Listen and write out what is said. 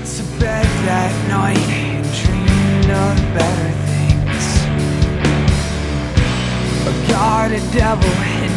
to bed that night and dreamed of better things. A guarded devil